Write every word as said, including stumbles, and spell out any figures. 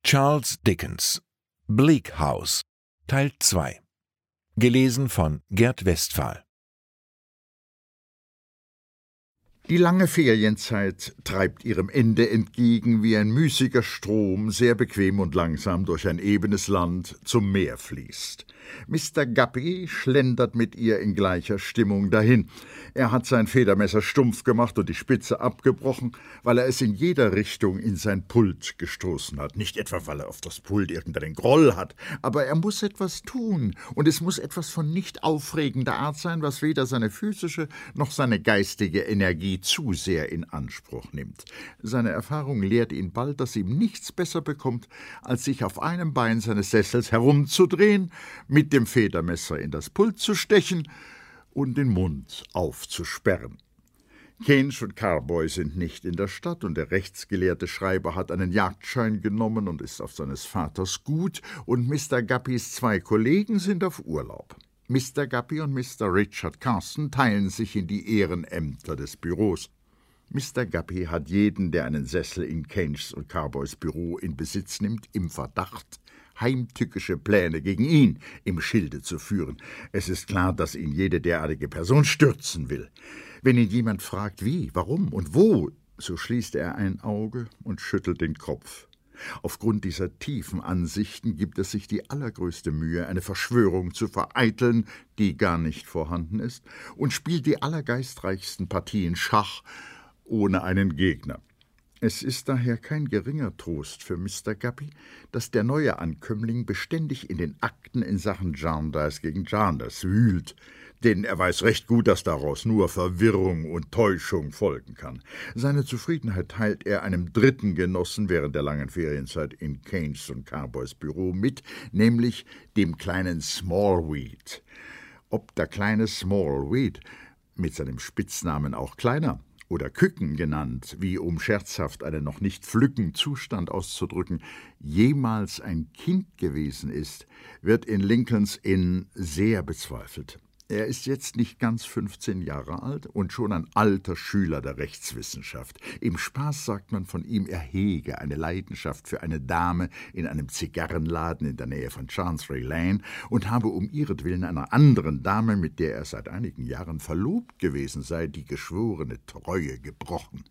Charles Dickens Bleak House Teil zwei. Gelesen von Gerd Westphal. Die lange Ferienzeit treibt ihrem Ende entgegen, wie ein müßiger Strom, sehr bequem und langsam durch ein ebenes Land zum Meer fließt. Mister Guppy schlendert mit ihr in gleicher Stimmung dahin. Er hat sein Federmesser stumpf gemacht und die Spitze abgebrochen, weil er es in jeder Richtung in sein Pult gestoßen hat. Nicht etwa, weil er auf das Pult irgendeinen Groll hat, aber er muss etwas tun, und es muss etwas von nicht aufregender Art sein, was weder seine physische noch seine geistige Energie zu sehr in Anspruch nimmt. Seine Erfahrung lehrt ihn bald, dass ihm nichts besser bekommt, als sich auf einem Bein seines Sessels herumzudrehen, mit dem Federmesser in das Pult zu stechen und den Mund aufzusperren. Kench und Carboy sind nicht in der Stadt, und der rechtsgelehrte Schreiber hat einen Jagdschein genommen und ist auf seines Vaters Gut, und Mister Guppys zwei Kollegen sind auf Urlaub. Mister Guppy und Mister Richard Carson teilen sich in die Ehrenämter des Büros. Mister Guppy hat jeden, der einen Sessel in Kenchs und Carboys Büro in Besitz nimmt, im Verdacht, heimtückische Pläne gegen ihn im Schilde zu führen. Es ist klar, dass ihn jede derartige Person stürzen will. Wenn ihn jemand fragt, wie, warum und wo, so schließt er ein Auge und schüttelt den Kopf. Aufgrund dieser tiefen Ansichten gibt es sich die allergrößte Mühe, eine Verschwörung zu vereiteln, die gar nicht vorhanden ist, und spielt die allergeistreichsten Partien Schach ohne einen Gegner. Es ist daher kein geringer Trost für Mister Guppy, dass der neue Ankömmling beständig in den Akten in Sachen Jarndyce gegen Jarndyce wühlt, denn er weiß recht gut, dass daraus nur Verwirrung und Täuschung folgen kann. Seine Zufriedenheit teilt er einem dritten Genossen während der langen Ferienzeit in Kenchs und Carboys Büro mit, nämlich dem kleinen Smallweed. Ob der kleine Smallweed, mit seinem Spitznamen auch Kleiner, oder Küken genannt, wie um scherzhaft einen noch nicht flücken Zustand auszudrücken, jemals ein Kind gewesen ist, wird in Lincolns Inn sehr bezweifelt. Er ist jetzt nicht ganz fünfzehn Jahre alt und schon ein alter Schüler der Rechtswissenschaft. Im Spaß sagt man von ihm, er hege eine Leidenschaft für eine Dame in einem Zigarrenladen in der Nähe von Chancery Lane und habe um ihretwillen einer anderen Dame, mit der er seit einigen Jahren verlobt gewesen sei, die geschworene Treue gebrochen.